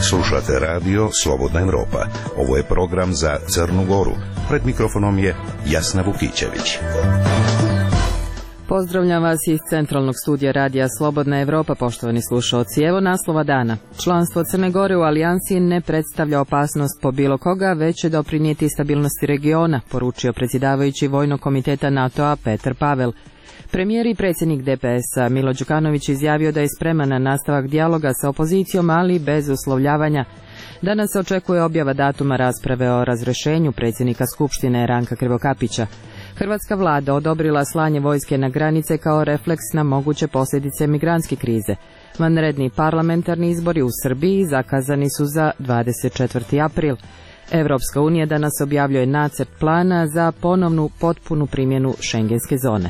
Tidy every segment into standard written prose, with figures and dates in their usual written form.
Slušate radio Slobodna Evropa. Ovo je program za Crnu Goru. Pred mikrofonom je Jasna Vukićević. Pozdravljam vas iz centralnog studija radija Slobodna Evropa, poštovani slušalci. Evo naslova dana. Članstvo Crne Gore u alijansi ne predstavlja opasnost po bilo koga, već će doprinijeti stabilnosti regiona, poručio predsjedavajući Vojnog komiteta NATO-a Petar Pavel. Premijer i predsjednik DPS-a Milo Đukanović izjavio da je spreman na nastavak dijaloga sa opozicijom, ali bez uslovljavanja. Danas se očekuje objava datuma rasprave o razrješenju predsjednika Skupštine Ranka Krivokapića. Hrvatska vlada odobrila slanje vojske na granice kao refleks na moguće posljedice migrantske krize. Vanredni parlamentarni izbori u Srbiji zakazani su za 24. april. Evropska unija danas objavljuje nacrt plana za ponovnu potpunu primjenu šengenske zone.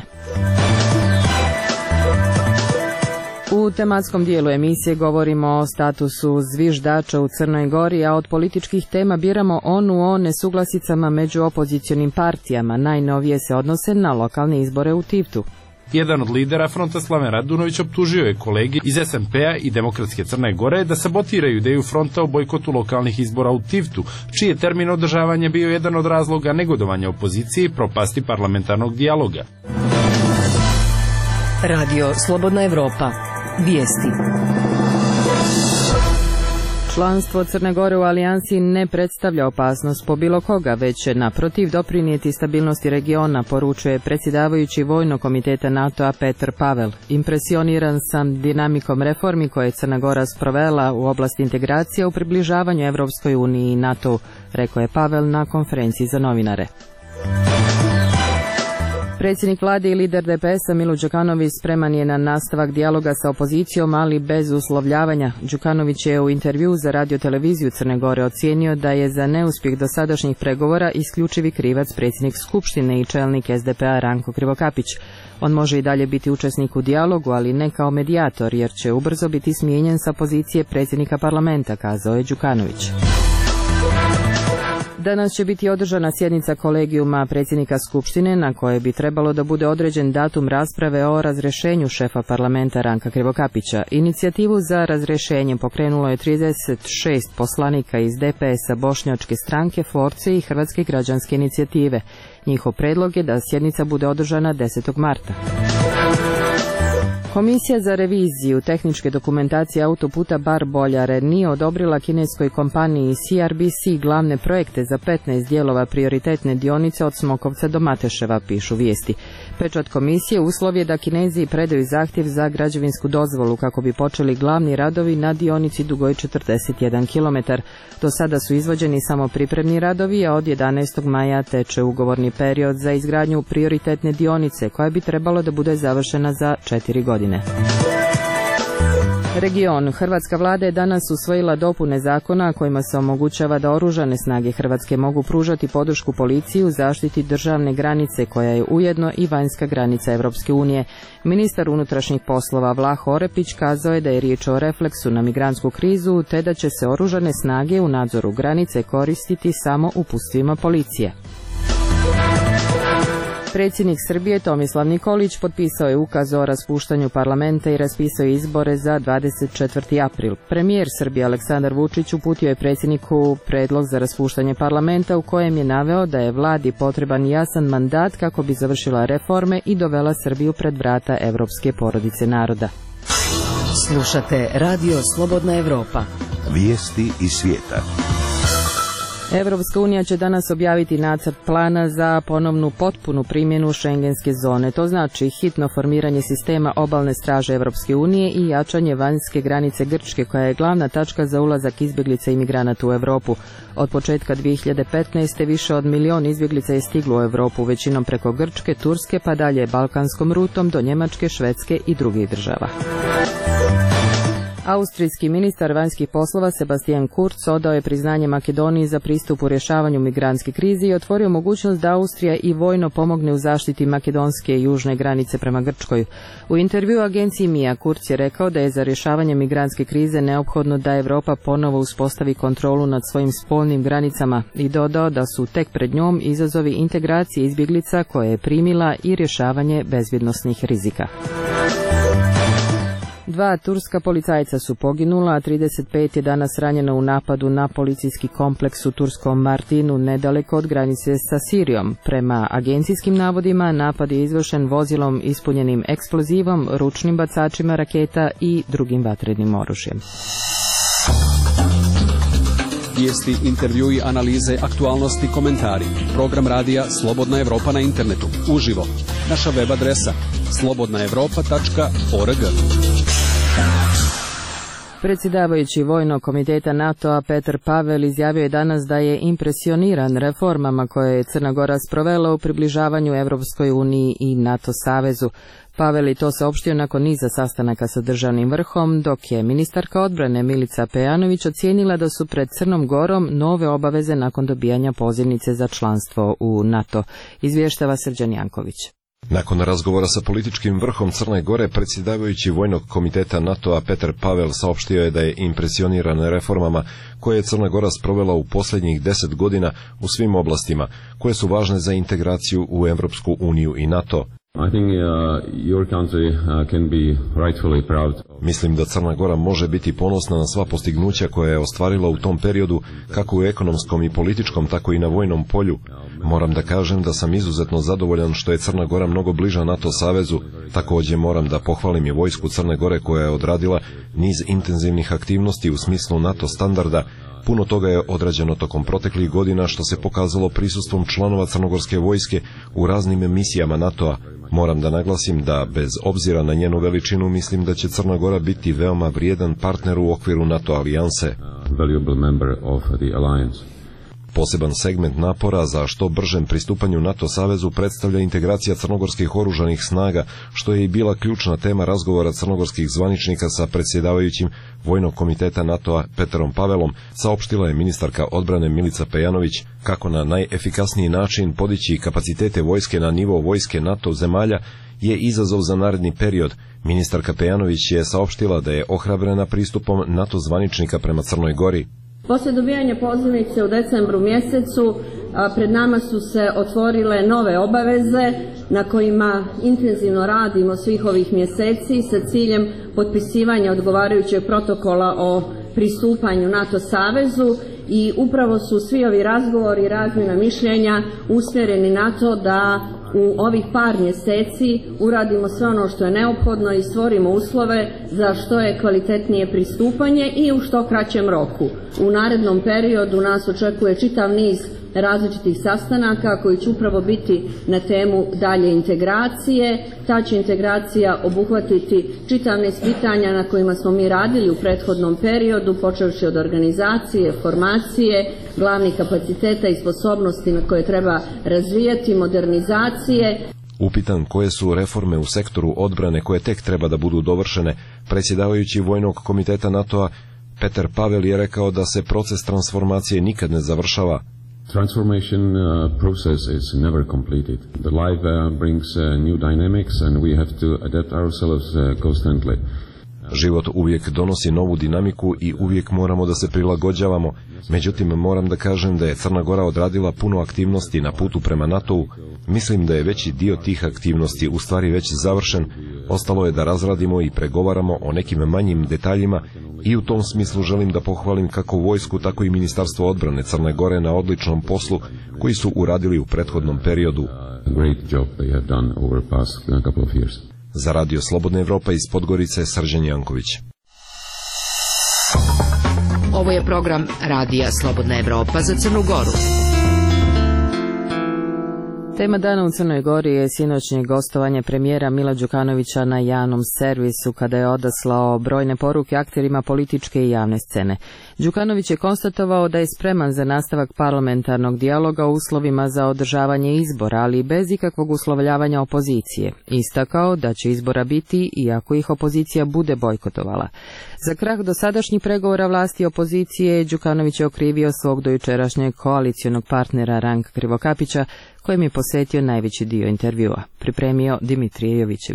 U tematskom dijelu emisije govorimo o statusu zviždača u Crnoj Gori, a od političkih tema biramo o nesuglasicama među opozicionim partijama. Najnovije se odnose na lokalne izbore u Tivtu. Jedan od lidera fronta, Slaven Radunović, optužio je kolege iz SMP-a i Demokratske Crne Gore da sabotiraju ideju fronta o bojkotu lokalnih izbora u Tivtu, čiji je termin održavanja bio jedan od razloga negodovanja opozicije i propasti parlamentarnog dijaloga. Radio Slobodna Evropa. Vijesti. Članstvo Crne Gore u alijansi ne predstavlja opasnost po bilo koga, već će naprotiv doprinijeti stabilnosti regiona, poručuje predsjedavajući Vojnog komiteta NATO-a Petar Pavel. Impresioniran sam dinamikom reformi koje je Crna Gora sprovela u oblasti integracije u približavanju Evropskoj uniji i NATO, rekao je Pavel na konferenciji za novinare. Predsjednik vlade i lider DPS-a Milo Đukanović spreman je na nastavak dijaloga sa opozicijom, ali bez uslovljavanja. Đukanović je u intervju za radioteleviziju Crne Gore ocijenio da je za neuspjeh dosadašnjih pregovora isključivi krivac predsjednik Skupštine i čelnik SDP-a Ranko Krivokapić. On može i dalje biti učesnik u dijalogu, ali ne kao medijator, jer će ubrzo biti smijenjen sa pozicije predsjednika parlamenta, kazao je Đukanović. Danas će biti održana sjednica kolegijuma predsjednika Skupštine na kojoj bi trebalo da bude određen datum rasprave o razrješenju šefa parlamenta Ranka Krivokapića. Inicijativu za razrješenje pokrenulo je 36 poslanika iz DPS-a, Bošnjačke stranke, Force i Hrvatske građanske inicijative. Njihov predlog je da sjednica bude održana 10. marta. Komisija za reviziju tehničke dokumentacije autoputa Bar-Boljare nije odobrila kineskoj kompaniji CRBC glavne projekte za 15 dijelova prioritetne dionice od Smokovca do Mateševa, pišu vijesti. Pečat komisije uslov je da Kinezi predaju zahtjev za građevinsku dozvolu kako bi počeli glavni radovi na dionici dugoj 41 km. Do sada su izvođeni samo pripremni radovi, a od 11. maja teče ugovorni period za izgradnju prioritetne dionice koja bi trebalo da bude završena za 4 godine. Region. Hrvatska vlada je danas usvojila dopune zakona kojima se omogućava da oružane snage Hrvatske mogu pružati podršku policiji u zaštiti državne granice, koja je ujedno i vanjska granica Evropske unije. Ministar unutrašnjih poslova Vlah Orepić kazao je da je riječ o refleksu na migrantsku krizu, te da će se oružane snage u nadzoru granice koristiti samo uputstvima policije. Predsjednik Srbije Tomislav Nikolić potpisao je ukaz o raspuštanju parlamenta i raspisao izbore za 24. april. Premijer Srbije Aleksandar Vučić uputio je predsjedniku predlog za raspuštanje parlamenta u kojem je naveo da je vladi potreban jasan mandat kako bi završila reforme i dovela Srbiju pred vrata evropske porodice naroda. Slušate Radio Slobodna Evropa. Vijesti iz svijeta. Evropska unija će danas objaviti nacrt plana za ponovnu potpunu primjenu šengenske zone. To znači hitno formiranje sistema obalne straže Evropske unije i jačanje vanjske granice Grčke, koja je glavna tačka za ulazak izbjeglica i migranata u Europu. Od početka 2015. više od milion izbjeglica je stiglo u Europu, većinom preko Grčke, Turske pa dalje balkanskom rutom do Njemačke, Švedske i drugih država. Austrijski ministar vanjskih poslova Sebastian Kurz odao je priznanje Makedoniji za pristup u rješavanju migrantske krize i otvorio mogućnost da Austrija i vojno pomogne u zaštiti makedonske južne granice prema Grčkoj. U intervjuu agenciji MIA Kurz je rekao da je za rješavanje migrantske krize neophodno da Europa ponovo uspostavi kontrolu nad svojim spoljnim granicama i dodao da su tek pred njom izazovi integracije izbjeglica koje je primila i rješavanje bezbjednosnih rizika. 2 turska policajca su poginula, a 35 je danas ranjeno u napadu na policijski kompleks u turskom Martinu, nedaleko od granice sa Sirijom. Prema agencijskim navodima, napad je izvršen vozilom ispunjenim eksplozivom, ručnim bacačima raketa i drugim vatrenim oružjem. Vijesti, intervjui, analize, aktualnosti, komentari. Program radija Slobodna Evropa na internetu. Uživo. Naša web adresa slobodnaevropa.org. Predsjedavajući Vojnog komiteta NATO-a Petar Pavel izjavio je danas da je impresioniran reformama koje je Crna Gora sprovela u približavanju Evropskoj uniji i NATO savezu. Pavel je to saopštio nakon niza sastanaka sa državnim vrhom, dok je ministarka odbrane Milica Pejanović ocijenila da su pred Crnom Gorom nove obaveze nakon dobijanja pozivnice za članstvo u NATO. Izvještava Srđan Janković. Nakon razgovora sa političkim vrhom Crne Gore, predsjedavajući Vojnog komiteta NATO-a Petar Pavel saopštio je da je impresioniran reformama koje je Crna Gora sprovela u posljednjih 10 godina u svim oblastima, koje su važne za integraciju u Evropsku uniju i NATO. Mislim da Crna Gora može biti ponosna na sva postignuća koja je ostvarila u tom periodu, kako u ekonomskom i političkom, tako i na vojnom polju. Moram da kažem da sam izuzetno zadovoljan što je Crna Gora mnogo bliža NATO savezu. Također moram da pohvalim i vojsku Crne Gore koja je odradila niz intenzivnih aktivnosti u smislu NATO standarda. Puno toga je odrađeno tokom proteklih godina, što se pokazalo prisustvom članova crnogorske vojske u raznim misijama NATO-a. Moram da naglasim da, bez obzira na njenu veličinu, mislim da će Crna Gora biti veoma vrijedan partner u okviru NATO alijanse. Poseban segment napora za što bržem pristupanju NATO savezu predstavlja integracija crnogorskih oružanih snaga, što je i bila ključna tema razgovora crnogorskih zvaničnika sa predsjedavajućim Vojnog komiteta NATO-a Petarom Pavelom, saopštila je ministarka odbrane Milica Pejanović. Kako na najefikasniji način podići kapacitete vojske na nivo vojske NATO zemalja je izazov za naredni period. Ministarka Pejanović je saopštila da je ohrabrena pristupom NATO zvaničnika prema Crnoj Gori. Poslije dobijanja pozivnice u decembru mjesecu pred nama su se otvorile nove obaveze na kojima intenzivno radimo svih ovih mjeseci sa ciljem potpisivanja odgovarajućeg protokola o pristupanju NATO savezu i upravo su svi ovi razgovori i razmjena mišljenja usmjereni na to da u ovih par mjeseci uradimo sve ono što je neophodno i stvorimo uslove za što je kvalitetnije pristupanje i u što kraćem roku. U narednom periodu nas očekuje čitav niz različitih sastanaka koji će upravo biti na temu dalje integracije. Ta će integracija obuhvatiti čitav niz pitanja na kojima smo mi radili u prethodnom periodu, počevši od organizacije, formacije, glavnih kapaciteta i sposobnosti na koje treba razvijati, modernizacije. Upitan koje su reforme u sektoru odbrane koje tek treba da budu dovršene, predsjedavajući Vojnog komiteta NATO-a Petar Pavel je rekao da se proces transformacije nikad ne završava. Transformation process is never completed. The life brings new dynamics and we have to adapt ourselves constantly. Život uvijek donosi novu dinamiku i uvijek moramo da se prilagođavamo. Međutim, moram da kažem da je Crna Gora odradila puno aktivnosti na putu prema NATO-u. Mislim da je veći dio tih aktivnosti u stvari već završen. Ostalo je da razradimo i pregovaramo o nekim manjim detaljima i u tom smislu želim da pohvalim kako vojsku, tako i Ministarstvo odbrane Crne Gore na odličnom poslu koji su uradili u prethodnom periodu. Za Radio Slobodna Evropa iz Podgorice, Srđan Janković. Ovo je program Radija Slobodna Evropa za Crnu Goru. Tema dana u Crnoj Gori je sinoćnje gostovanje premijera Mila Đukanovića na javnom servisu kada je odaslao brojne poruke akterima političke i javne scene. Đukanović je konstatovao da je spreman za nastavak parlamentarnog dijaloga u uslovima za održavanje izbora, ali bez ikakvog uslovljavanja opozicije. Istakao da će izbora biti i ako ih opozicija bude bojkotovala. Za krah dosadašnjih pregovora vlasti i opozicije Đukanović je okrivio svog dojučerašnjeg koalicionog partnera Ranka Krivokapića, kojem je posvetio najveći dio intervjua. Pripremio Dimitrije Jovićević.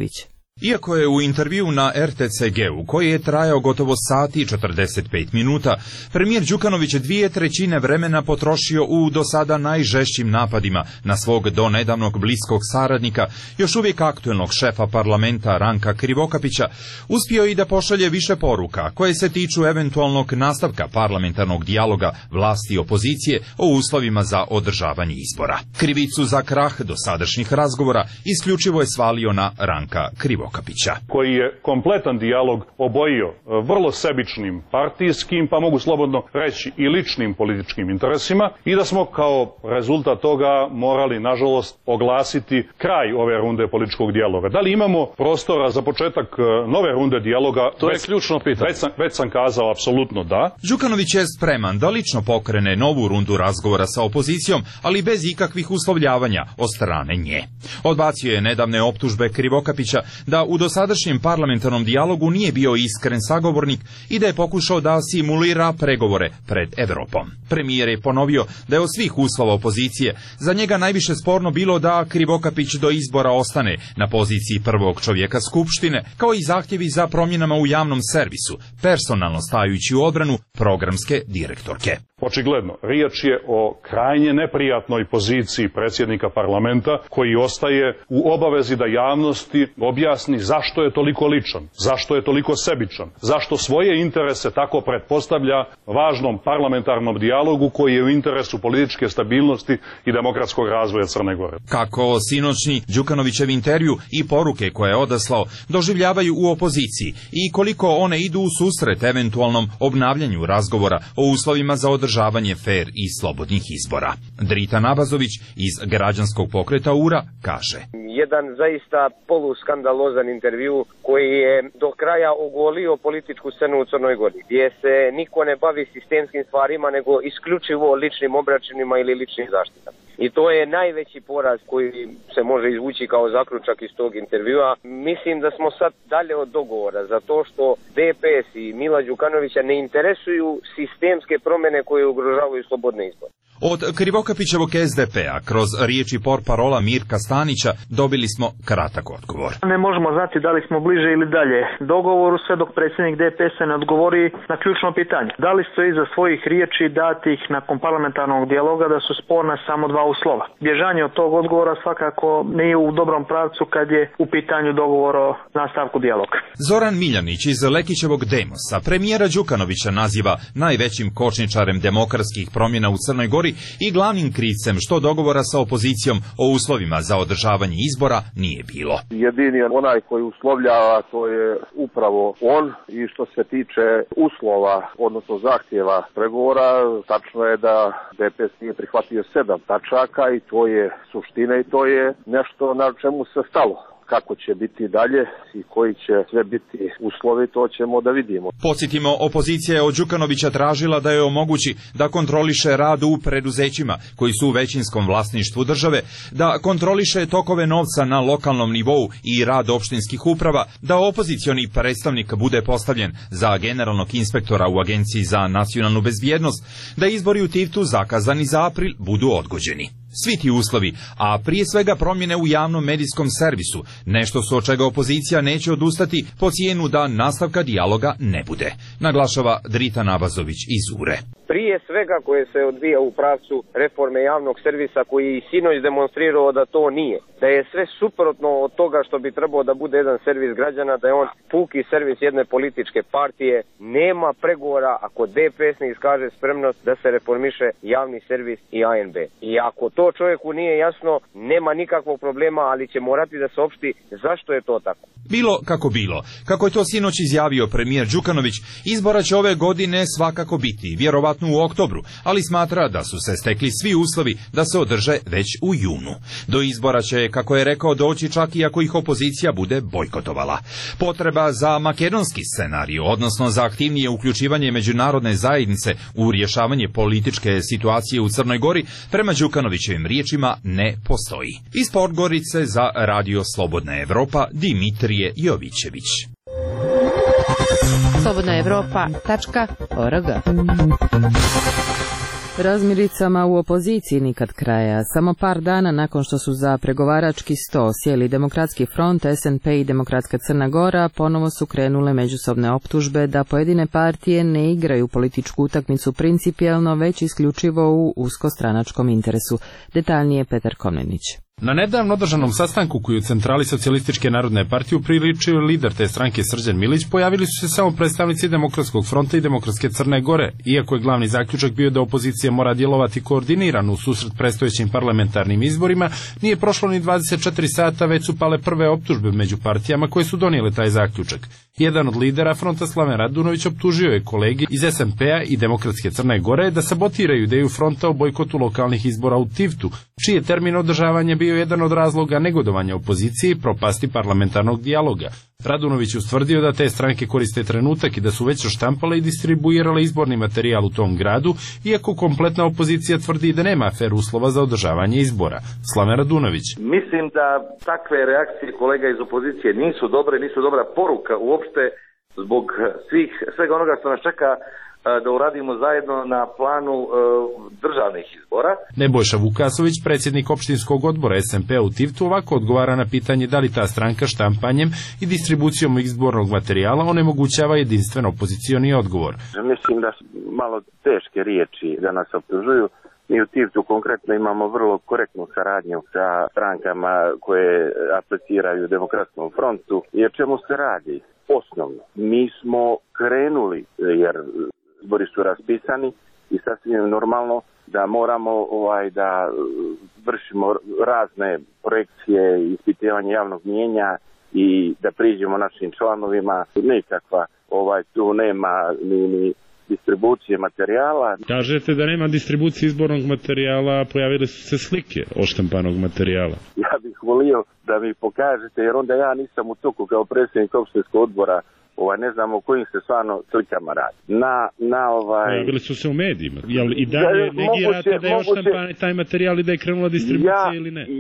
Iako je u intervju na RTCG-u, koji je trajao gotovo sati i 45 minuta, premijer Đukanović 2/3 vremena potrošio u do sada najžešćim napadima na svog do nedavnog bliskog saradnika, još uvijek aktuelnog šefa parlamenta Ranka Krivokapića, uspio i da pošalje više poruka koje se tiču eventualnog nastavka parlamentarnog dijaloga vlasti i opozicije o uslovima za održavanje izbora. Krivicu za krah dosadašnjih razgovora isključivo je svalio na Ranka Krivokapića, koji je kompletan dijalog obojio vrlo sebičnim partijskim, pa mogu slobodno reći i ličnim političkim interesima, i da smo kao rezultat toga morali, nažalost, oglasiti kraj ove runde političkog dijaloga. Da li imamo prostora za početak nove runde dijaloga? To je ključno pitanje. Već sam kazao, apsolutno da. Đukanović je spreman da lično pokrene novu rundu razgovora sa opozicijom, ali bez ikakvih uslovljavanja od strane nje. Odbacio je nedavne optužbe Krivokapića da u dosadašnjem parlamentarnom dijalogu nije bio iskren sagovornik i da je pokušao da simulira pregovore pred Evropom. Premijer je ponovio da je od svih uslova opozicije za njega najviše sporno bilo da Krivokapić do izbora ostane na poziciji prvog čovjeka Skupštine, kao i zahtjevi za promjenama u javnom servisu, personalno stajući u odbranu programske direktorke. Očigledno, riječ je o krajnje neprijatnoj poziciji predsjednika parlamenta, koji ostaje u obavezi da javnosti objasni zašto je toliko ličan, zašto je toliko sebičan, zašto svoje interese tako pretpostavlja važnom parlamentarnom dijalogu koji je u interesu političke stabilnosti i demokratskog razvoja Crne Gore. Kako sinoćni Đukanovićev intervju i poruke koje je odaslao doživljavaju u opoziciji i koliko one idu u susret eventualnom obnavljanju razgovora o uslovima za održavanje fer i slobodnih izbora. Drita Nabazović iz građanskog pokreta URA kaže: jedan zaista poluskandalozan intervju koji je do kraja ogolio političku scenu u Crnoj Gori, gdje se niko ne bavi sistemskim stvarima, nego isključivo ličnim obračunima ili ličnim zaštitama. I to je najveći poraz koji se može izvući kao zaključak iz tog intervjua. Mislim da smo sad dalje od dogovora, zato što DPS i Mila Đukanovića ne interesuju sistemske promjene koje ugrožavaju slobodne izbore. Od Krivokapićevog SDP-a kroz riječi portparola Mirka Stanića dobili smo kratak odgovor. Ne možemo znati da li smo bliže ili dalje dogovoru sve dok predsjednik DPS-a ne odgovori na ključno pitanje. Da li stoji iza svojih riječi datih nakon parlamentarnog dijaloga da su sporna samo dva uslova? Bježanje od tog odgovora svakako nije u dobrom pravcu kad je u pitanju dogovor o nastavku dijaloga. Zoran Miljanić iz Lekićevog Demosa premijera Đukanovića naziva najvećim kočničarem demokratskih promjena u Crnoj Gori i glavnim krivcem što dogovora sa opozicijom o uslovima za održavanje izbora nije bilo. Jedini onaj koji uslovljava to je upravo on, i što se tiče uslova, odnosno zahtjeva pregovora, tačno je da DPS nije prihvatio 7 tačaka i to je suština i to je nešto na čemu se stalo. Kako će biti dalje i koji će sve biti uslovi, to ćemo da vidimo. Podsjetimo, opozicija je od Đukanovića tražila da je omogući da kontroliše rad u preduzećima koji su u većinskom vlasništvu države, da kontroliše tokove novca na lokalnom nivou i rad opštinskih uprava, da opozicioni predstavnik bude postavljen za generalnog inspektora u Agenciji za nacionalnu bezbjednost, da izbori u Tivtu zakazani za april budu odgođeni. Svi ti uslovi, a prije svega promjene u javnom medijskom servisu, nešto su od čega opozicija neće odustati po cijenu da nastavka dijaloga ne bude, naglašava Drita Nabazović iz URE. Prije svega koje se odvija u pravcu reforme javnog servisa, koji je sinoć demonstrirao da to nije, da je sve suprotno od toga što bi trebao da bude jedan servis građana, da je on puki servis jedne političke partije. Nema pregovora ako DPS ne iskaže spremnost da se reformiše javni servis i ANB. I ako to čovjeku nije jasno, nema nikakvog problema, ali će morati da saopšti zašto je to tako. Bilo, kako je to sinoć izjavio premijer Đukanović, izbora će ove godine svakako biti, vjerovatno u oktobru, ali smatra da su se stekli svi uslovi da se održe već u junu. Do izbora će, kako je rekao, doći čak i ako ih opozicija bude bojkotovala. Potreba za makedonski scenarij, odnosno za aktivnije uključivanje međunarodne zajednice u rješavanje političke situacije u Crnoj Gori, prema Đukanovićevim riječima ne postoji. Iz Podgorice za Radio Slobodna Evropa, Dimitrije Jovićević. Slobodnaevropa.org Razmiricama u opoziciji nikad kraja. Samo par dana nakon što su za pregovarački sto sjeli Demokratski front, SNP i Demokratska Crna Gora, ponovo su krenule međusobne optužbe da pojedine partije ne igraju političku utakmicu principijelno, već isključivo u uskostranačkom interesu. Detaljnije Petar Komnenić. Na nedavno održanom sastanku koji u centrali Socijalističke narodne partije upriličio lider te stranke Srđan Milić, pojavili su se samo predstavnici Demokratskog fronta i Demokratske Crne Gore, iako je glavni zaključak bio da opozicija mora djelovati koordinirano u susret predstojećim parlamentarnim izborima. Nije prošlo ni 24 sata, već su pale prve optužbe među partijama koje su donijele taj zaključak. Jedan od lidera fronta, Slaven Radunović, optužio je kolegi iz SMP-a i Demokratske Crne Gore da sabotiraju ideju fronta o bojkotu lokalnih izbora u Tivtu, čiji je termin održavanja bio jedan od razloga negodovanja opozicije i propasti parlamentarnog dijaloga. Radunović ustvrdio da te stranke koriste trenutak i da su već štampale i distribuirale izborni materijal u tom gradu, iako kompletna opozicija tvrdi da nema fer uslova za održavanje izbora. Slaven Radunović. Mislim da takve reakcije kolega iz opozicije nisu dobre, nisu dobra poruka uopšte zbog svega onoga što nas čeka da uradimo zajedno na planu državnih izbora. Nebojša Vukasović, predsjednik opštinskog odbora SMP-a u Tivtu, ovako odgovara na pitanje da li ta stranka štampanjem i distribucijom izbornog materijala onemogućava jedinstven opozicioni odgovor. Mislim da su malo teške riječi da nas optužuju. Mi u Tivtu konkretno imamo vrlo korektnu saradnju sa strankama koje apliciraju Demokratskom frontu. I o čemu se radi? Osnovno, mi smo krenuli, jer izbori su raspisani i sasvim normalno da moramo da vršimo razne projekcije i ispitivanje javnog mnijenja i da priđemo našim članovima. Nikakva tu nema ni distribucije materijala. Kažete da nema distribucije izbornog materijala, pojavile su se slike oštampanog materijala. Ja bih volio da mi pokažete, jer onda ja nisam u toku kao predsjednik opštinskog odbora. Ne znam o kojim se stvarno slikama radi. Bili su se u medijima. Jel i dalje negirate da je oštampan taj materijal i da je krenula distribucija ili ne?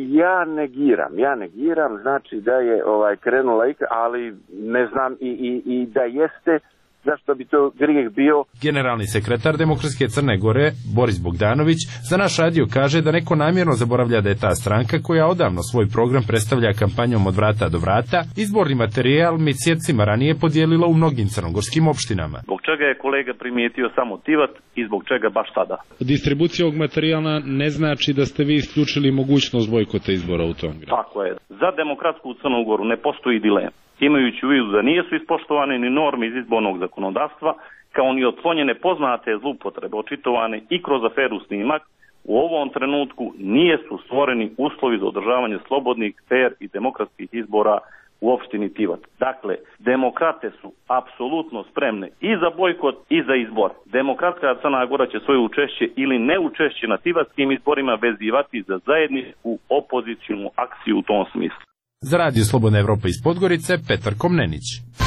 Ja negiram, znači da je krenula, ali ne znam i da jeste. Zašto bi to grijeh bio? Generalni sekretar Demokratske Crne Gore, Boris Bogdanović, za naš radio kaže da neko namjerno zaboravlja da je ta stranka koja odavno svoj program predstavlja kampanjom od vrata do vrata, izborni materijal mjesecima ranije podijelila u mnogim crnogorskim opštinama. Zbog čega je kolega primijetio samo Tivat i zbog čega baš sada? Distribucija ovog materijala ne znači da ste vi isključili mogućnost bojkota izbora u tom gradu. Tako je. Za Demokratsku Crnu Goru ne postoji dilema. Imajući u vidu da nisu ispoštovane ni norme iz izbornog zakonodavstva, kao ni otklonjene poznate zloupotrebe očitovane i kroz aferu Snimak, u ovom trenutku nije su stvoreni uslovi za održavanje slobodnih, fer i demokratskih izbora u opštini Tivat. Dakle, demokrate su apsolutno spremne i za bojkot i za izbor. Demokratska Crna Gora će svoje učešće ili neučešće na tivatskim izborima vezivati za zajedničku opozicijnu akciju u tom smislu. Za Radio Slobodna Evropa iz Podgorice, Petar Komnenić.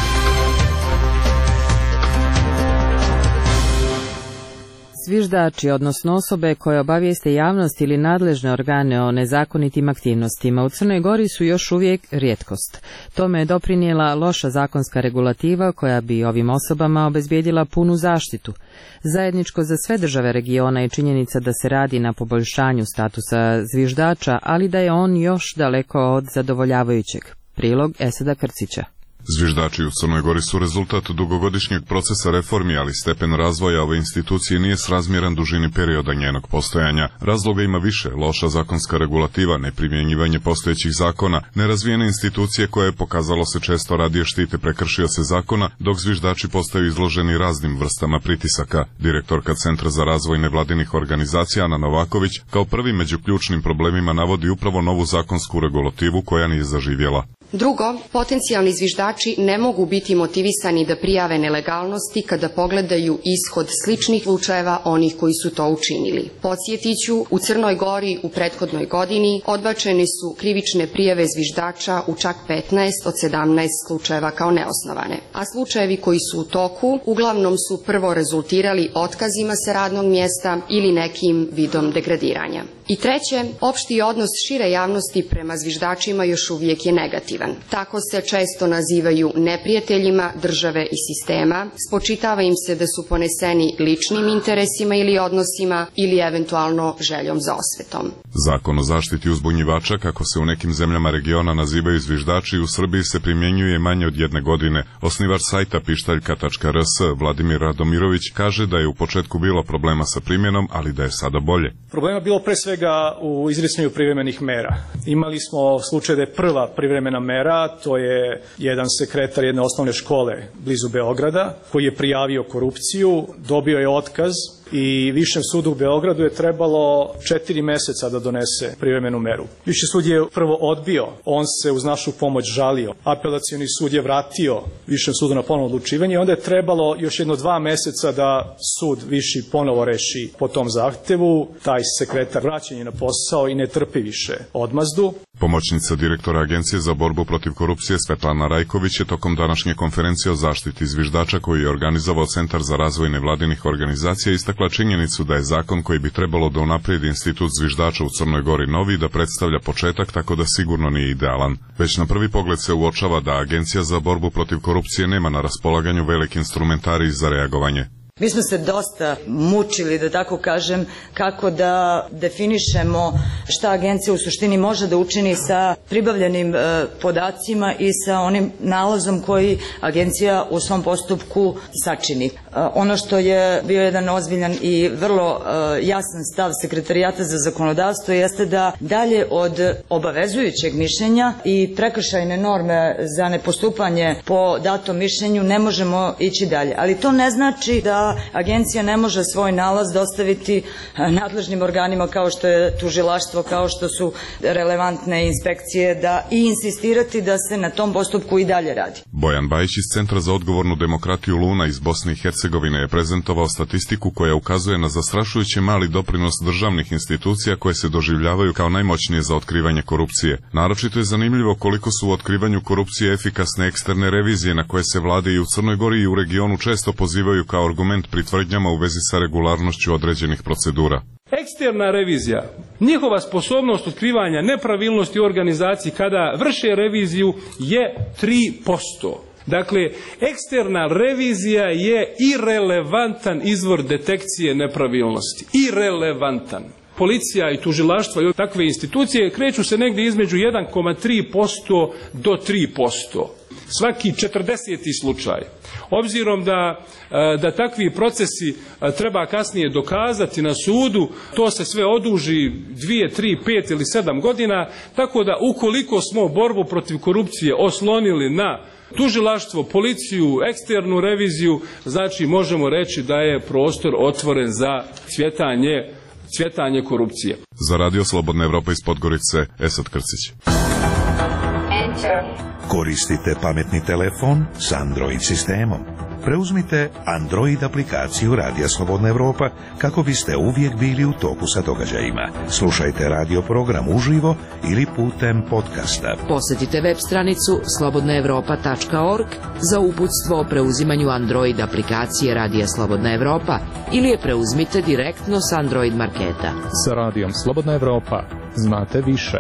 Zviždači, odnosno osobe koje obavijeste javnost ili nadležne organe o nezakonitim aktivnostima u Crnoj Gori su još uvijek rijetkost. Tome je doprinijela loša zakonska regulativa koja bi ovim osobama obezbijedila punu zaštitu. Zajedničko za sve države regiona je činjenica da se radi na poboljšanju statusa zviždača, ali da je on još daleko od zadovoljavajućeg. Prilog Esada Krcića. Zviždači u Crnoj Gori su rezultat dugogodišnjeg procesa reformi, ali stepen razvoja ove institucije nije srazmjeran dužini perioda njenog postojanja. Razloga ima više: loša zakonska regulativa, neprimjenjivanje postojećih zakona, nerazvijene institucije koje, pokazalo se, često radije štite prekršioce zakona, dok zviždači postaju izloženi raznim vrstama pritisaka. Direktorka Centra za razvoj nevladinih organizacija Ana Novaković kao prvi među ključnim problemima navodi upravo novu zakonsku regulativu koja nije zaživjela. Drugo, potencijalni zviždači ne mogu biti motivisani da prijave nelegalnosti kada pogledaju ishod sličnih slučajeva onih koji su to učinili. Podsjetiću, u Crnoj Gori u prethodnoj godini odbačene su krivične prijave zviždača u čak 15 od 17 slučajeva kao neosnovane, a slučajevi koji su u toku uglavnom su prvo rezultirali otkazima sa radnog mjesta ili nekim vidom degradiranja. I treće, opšti odnos šire javnosti prema zviždačima još uvijek je negativan. koruptivan. Tako se često nazivaju neprijateljima države i sistema, spočitava im se da su poneseni ličnim interesima ili odnosima ili eventualno željom za osvetom. Zakon o zaštiti uzbunjivača, kako se u nekim zemljama regiona nazivaju zviždači, u Srbiji se primjenjuje manje od 1 godine. Osnivač sajta pištaljka.rs Vladimir Radomirović kaže da je u početku bilo problema sa primjenom, ali da je sada bolje. Problema je bilo pre svega u izricanju privremenih mera. Imali smo slučaj da je prva privremena mera, to je jedan sekretar jedne osnovne škole blizu Beograda, koji je prijavio korupciju, dobio je otkaz i Višem sudu u Beogradu je trebalo 4 meseca da donese privremenu meru. Viši sud je prvo odbio, on se uz našu pomoć žalio. Apelacioni sud je vratio Višem sudu na ponovno odlučivanje i onda je trebalo još jedno 2 meseca da sud viši ponovo reši po tom zahtevu. Taj sekretar vraćen je na posao i ne trpi više odmazdu. Pomoćnica direktora Agencije za borbu protiv korupcije Svetlana Rajković je tokom današnje konferencije o zaštiti zviždača koju je organizovao Centar za razvoj nevladinih organizacija istakla činjenicu da je zakon koji bi trebalo da unaprijedi institut zviždača u Crnoj Gori novi, da predstavlja početak, tako da sigurno nije idealan. Već na prvi pogled se uočava da Agencija za borbu protiv korupcije nema na raspolaganju veliki instrumentarij za reagovanje. Mi smo se dosta mučili, da tako kažem, kako da definišemo šta agencija u suštini može da učini sa pribavljenim podacima i sa onim nalazom koji agencija u svom postupku sačini. Ono što je bio jedan ozbiljan i vrlo jasan stav Sekretarijata za zakonodavstvo jeste da dalje od obavezujućeg mišljenja i prekršajne norme za nepostupanje po datom mišljenju ne možemo ići dalje. Ali to ne znači da agencija ne može svoj nalaz dostaviti nadležnim organima kao što je tužilaštvo, kao što su relevantne inspekcije, da i insistirati da se na tom postupku i dalje radi. Bojan Bajić iz Centra za odgovornu demokratiju Luna iz Bosne i Hercegovine je prezentovao statistiku koja ukazuje na zastrašujuće mali doprinos državnih institucija koje se doživljavaju kao najmoćnije za otkrivanje korupcije. Naročito je zanimljivo koliko su u otkrivanju korupcije efikasne eksterne revizije na koje se vlade i u Crnoj Gori i u regionu često pozivaju kao argument pri tvrdnjama u vezi sa regularnošću određenih procedura. Eksterna revizija, njihova sposobnost otkrivanja nepravilnosti u organizaciji kada vrše reviziju je 3%. Dakle, eksterna revizija je irelevantan izvor detekcije nepravilnosti. Irelevantan. Policija i tužilaštvo i takve institucije kreću se negdje između 1,3% do 3%. Svaki 40. slučaj. Obzirom da takvi procesi treba kasnije dokazati na sudu, to se sve oduži 2, 3, 5 ili 7 godina, tako da ukoliko smo borbu protiv korupcije oslonili na tužilaštvo, policiju, eksternu reviziju, znači možemo reći da je prostor otvoren za cvjetanje korupcije. Za Radio Slobodna Evropa iz Podgorice, Esad Krcić. Koristite pametni telefon s Android sistemom. Preuzmite Android aplikaciju Radija Slobodna Evropa kako biste uvijek bili u toku sa događajima. Slušajte radio program uživo ili putem podcasta. Posjetite web stranicu slobodnaevropa.org za uputstvo o preuzimanju Android aplikacije Radija Slobodna Evropa ili je preuzmite direktno s Android marketa. Sa Radijom Slobodna Evropa znate više.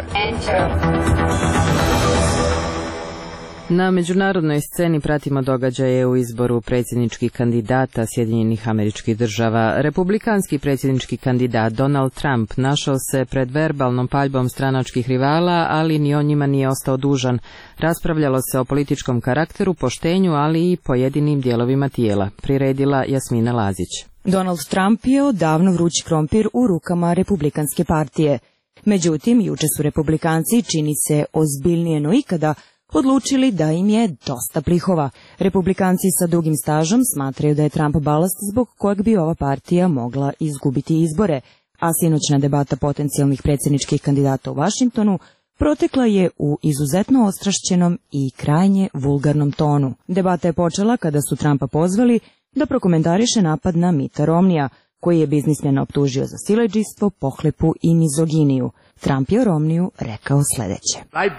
Na međunarodnoj sceni pratimo događaje u izboru predsjedničkih kandidata Sjedinjenih Američkih Država. Republikanski predsjednički kandidat Donald Trump našao se pred verbalnom paljbom stranačkih rivala, ali ni on njima nije ostao dužan. Raspravljalo se o političkom karakteru, poštenju, ali i pojedinim dijelovima tijela. Priredila Jasmina Lazić. Donald Trump je odavno vruć krompir u rukama Republikanske partije. Međutim, juče su Republikanci, čini se ozbiljnije no ikada, odlučili da im je dosta plihova. Republikanci sa dugim stažom smatraju da je Trump balast zbog kojeg bi ova partija mogla izgubiti izbore, a sinoćna debata potencijalnih predsjedničkih kandidata u Vašingtonu protekla je u izuzetno ostrašćenom i krajnje vulgarnom tonu. Debata je počela kada su Trumpa pozvali da prokomentariše napad na Mitta Romneya, koji je biznismena optužio za siledžijstvo, pohlepu i mizoginiju. Trump je o Romneyu rekao sljedeće.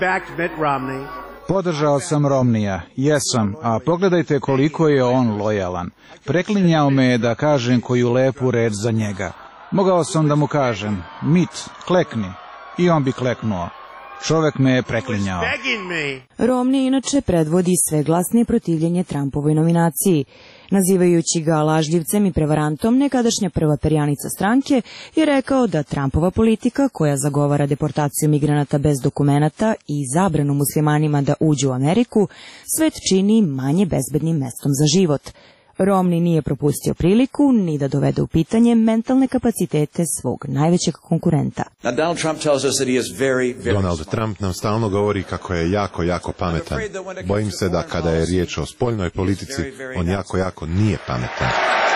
Podržao sam Romneya, jesam, a pogledajte koliko je on lojalan. Preklinjao me je da kažem koju lepu reč za njega. Mogao sam da mu kažem, Mitt, klekni, i on bi kleknuo. Čovek me je preklinjao. Romney inače predvodi sve glasnije protivljenje Trumpovoj nominaciji. Nazivajući ga lažljivcem i prevarantom, nekadašnja prva perjanica stranke je rekao da Trumpova politika, koja zagovara deportaciju migranata bez dokumenata i zabranu muslimanima da uđu u Ameriku, svet čini manje bezbednim mestom za život. Romney nije propustio priliku ni da dovede u pitanje mentalne kapacitete svog najvećeg konkurenta. Donald Trump nam stalno govori kako je jako pametan. Bojim se da kada je riječ o spoljnoj politici, on jako nije pametan.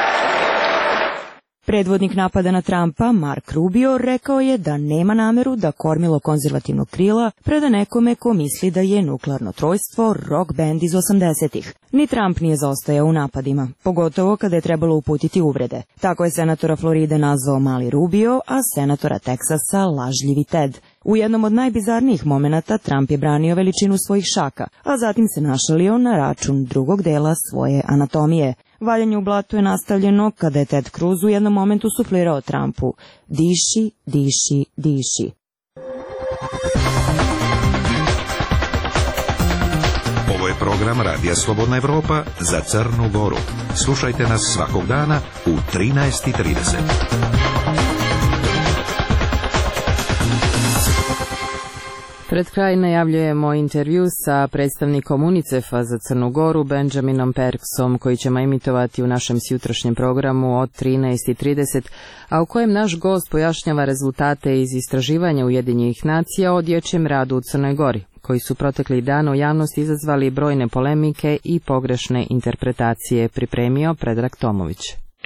Predvodnik napada na Trumpa, Mark Rubio, rekao je da nema nameru da kormilo konzervativnog krila preda nekome ko misli da je nuklearno trojstvo rock band iz 80-ih. Ni Trump nije zaostajao u napadima, pogotovo kada je trebalo uputiti uvrede. Tako je senatora Floride nazvao Mali Rubio, a senatora Teksasa lažljivi Ted. U jednom od najbizarnijih momenata Trump je branio veličinu svojih šaka, a zatim se našalio na račun drugog dela svoje anatomije. Valjanje u blatu je nastavljeno kada je Ted Cruz u jednom momentu suflirao Trumpu: diši, diši, diši. Ovo je program Radija Slobodna Evropa za Crnu Goru. Slušajte nas svakog dana u 13:30. Pred kraj najavljujemo intervju sa predstavnikom UNICEF-a za Crnu Goru, Benjaminom Perksom, koji ćemo emitovati u našem jutrašnjem programu od 13:30, a u kojem naš gost pojašnjava rezultate iz istraživanja Ujedinjenih nacija o dječjem radu u Crnoj Gori, koji su proteklih dana u javnosti izazvali brojne polemike i pogrešne interpretacije, pripremio Predrag Tomović.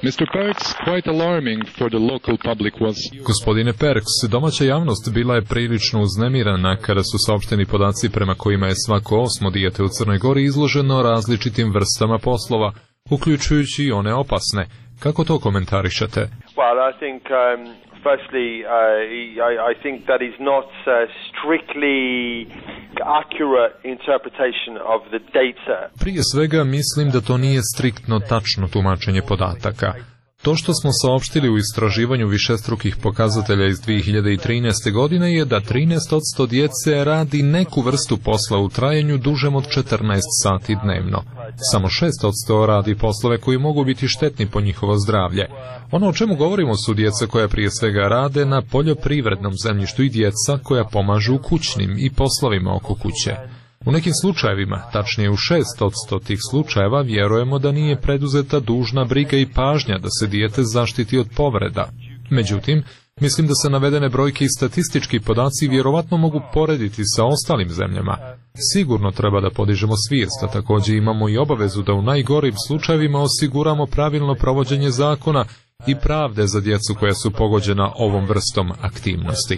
Gospodine Perks, domaća javnost bila je prilično uznemirana kada su saopšteni podaci prema kojima je svako 8. dijete u Crnoj Gori izloženo različitim vrstama poslova, uključujući i one opasne. Kako to komentarišete? Firstly, I think that is not strictly accurate interpretation of the data. Prije svega mislim da to nije striktno tačno tumačenje podataka. To što smo saopštili u istraživanju višestrukih pokazatelja iz 2013. godine je da 13% djece radi neku vrstu posla u trajanju dužem od 14 sati dnevno. Samo 6% radi poslove koji mogu biti štetni po njihovo zdravlje. Ono o čemu govorimo su djeca koja prije svega rade na poljoprivrednom zemljištu i djeca koja pomažu u kućnim i poslovima oko kuće. U nekim slučajevima, tačnije u 6% tih slučajeva, vjerujemo da nije preduzeta dužna briga i pažnja da se dijete zaštiti od povreda. Međutim, mislim da se navedene brojke i statistički podaci vjerovatno mogu porediti sa ostalim zemljama. Sigurno treba da podižemo svijest, a također imamo i obavezu da u najgorim slučajevima osiguramo pravilno provođenje zakona i pravde za djecu koja su pogođena ovom vrstom aktivnosti.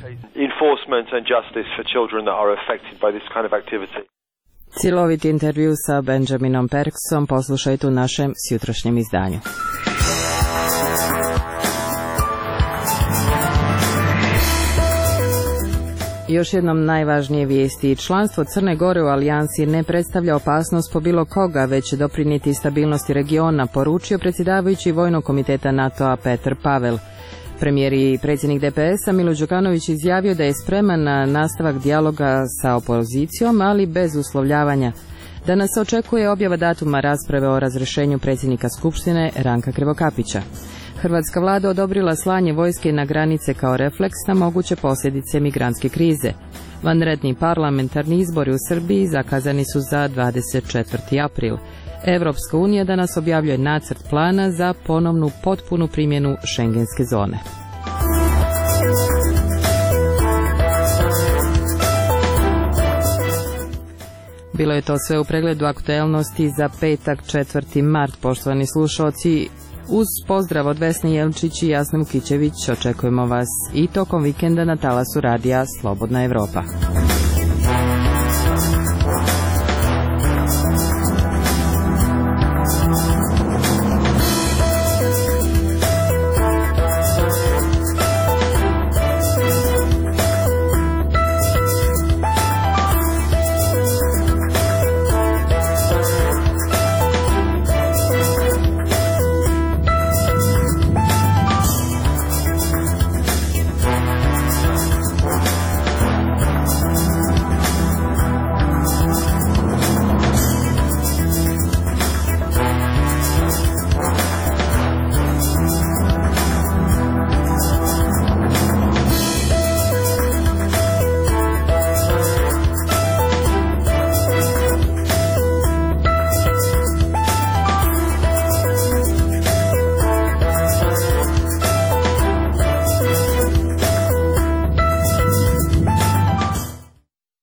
Cjeloviti intervju sa Benjaminom Perksom poslušajte u našem jutrašnjem izdanju. Još jednom najvažnije vijesti. Članstvo Crne Gore u alijansi ne predstavlja opasnost po bilo koga, već će doprinijeti stabilnosti regiona, poručio predsjedavajući Vojnog komiteta NATO-a Petar Pavel. Premijer i predsjednik DPS-a Milo Đukanović izjavio da je spreman na nastavak dijaloga sa opozicijom, ali bez uslovljavanja. Danas se očekuje objava datuma rasprave o razrješenju predsjednika Skupštine Ranka Krivokapića. Hrvatska vlada odobrila slanje vojske na granice kao refleks na moguće posljedice migrantske krize. Vanredni parlamentarni izbori u Srbiji zakazani su za 24. april. Evropska unija danas objavljuje nacrt plana za ponovnu potpunu primjenu šengenske zone. Bilo je to sve u pregledu aktuelnosti za petak 4. mart. Poštovani slušalci, uz pozdrav od Vesne Jelčić i Jasne Mukićević očekujemo vas i tokom vikenda na talasu radija Slobodna Evropa.